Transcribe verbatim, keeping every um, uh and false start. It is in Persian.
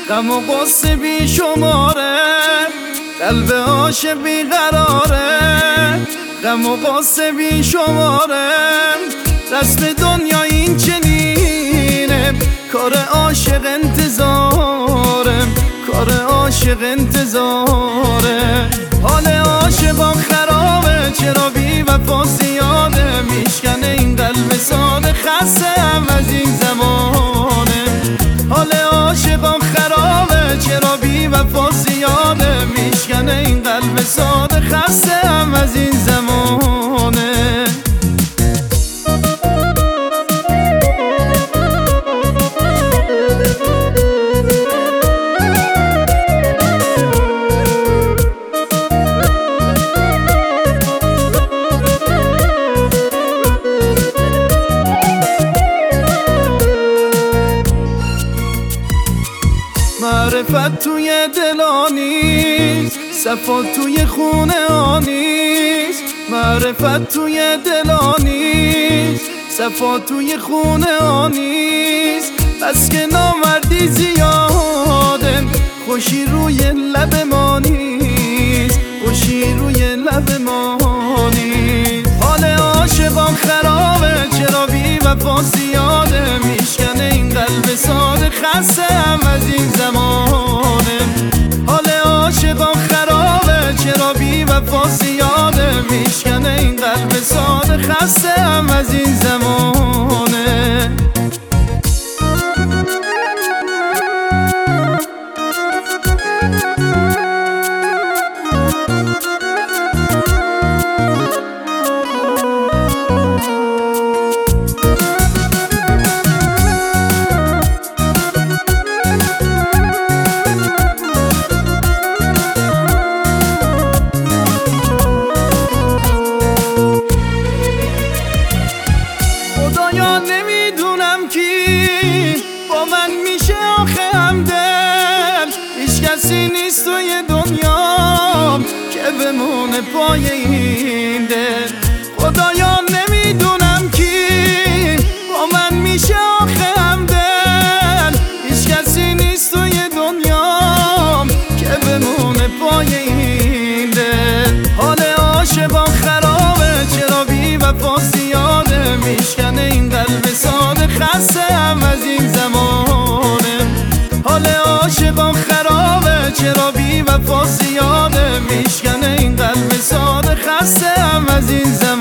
غم و غصه بی شماره، قلب عاشق بی قراره. غم و غصه بی شماره، رسم دنیا این چنینه. کار عاشق انتظاره، کار عاشق انتظاره. حال عاشقان خرابه، چرا بی وفا زیاده. میشکنه این قلب ساده، خسته هم از این زمانه. حال عاشقان خرابه، چرا بی وفا زیاده. میشکنه این قلب ساده، خسته هم از این زمانه. معرفت توی دلانیست، صفا توی خونه آنیست. معرفت توی دلانیست، صفا توی خونه آنیست. بس که نامردی زیاده، خوشی روی لب ما نیست، خوشی روی لب ما نیست. حال عاشقان خرابه، چرا بی وفا زیاده. میشکنه این قلب ساده، خسته هم از این زمانه. حال عاشقان خرابه، چرا بی وفا زیاده. میشکنه این قلب ساده، خسته هم از این زمانه. خدایا نمیدونم کی با من میشه آخه همدل. هیچ کسی نیست توی دنیا که بمونه پای این دل. خدایا نمیدونم کی با من میشه آخه همدل. هیچ کسی نیست توی دنیا که بمونه پای این دل. حال عاشقان خرابه، چرا بی وفا زیاده. میشکنه این قلب ساده، خسته هم از این زمانه. حال عاشقان خرابه، چرا بی وفا زیاده. میشکنه این قلب ساده، خسته هم از این زمانه.